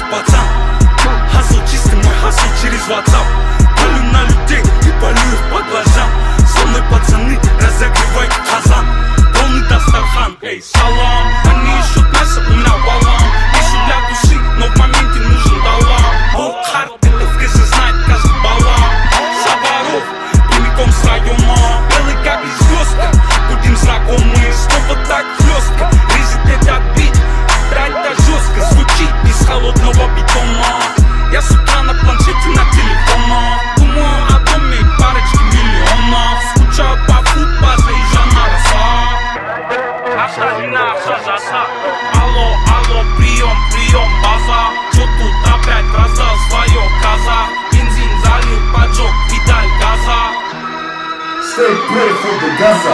пацан. Хасл чистый, мой хасл через WhatsApp. Палю на людей и палю их по глазам. Со мной пацаны, разогревайте казан. Полный Дастархан, эй, салам. Они ищут мясо, у меня валам. Ищу для души, но в моменте нужен талант. Work hard, это в КС знает каждый балам. Сабаров, прямиком с района. Белый как и звездка, будем знакомы. Снова так хлестко, резит этот бит. Брать-то жестко, звучит из холодного бетона. Я с утра на планшете, на телефонах. Думаю о доме и парочке миллионов. Скучаю по футбазу и Жанна Роса. Наша вина, все жаса. Алло, алло, прием, прием, база. Чё тут опять раздал свое коза? Бензин залил, поджег педаль газа. Stay pray for the Gaza.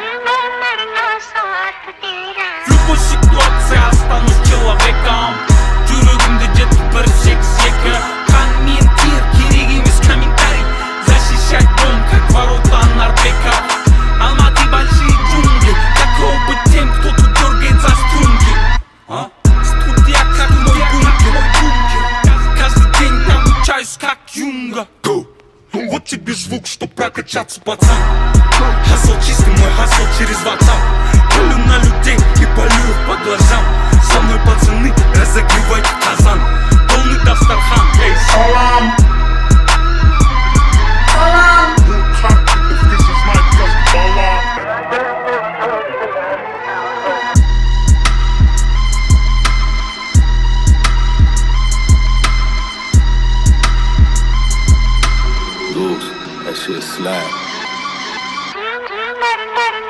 В любой ситуации останусь человеком. Жүрегімде жетті бір сек-секі. Комментир, керек емес комментарий. Защищать дом, как ворота Нарбека. Алматы большие джунгли. Каково быть тем, кто тут дергает за струнки? Студия как мой бункер. Каждый день научаюсь как Юнга. Вот тебе звук, чтоб прокачаться, пацан. Хасл чистый, мой хасл через WhatsApp. Палю на людей и палю их по глазам. Со мной пацаны, разогревайте казан. Полный Дастархан, эй, салам. Салам. That shit slap.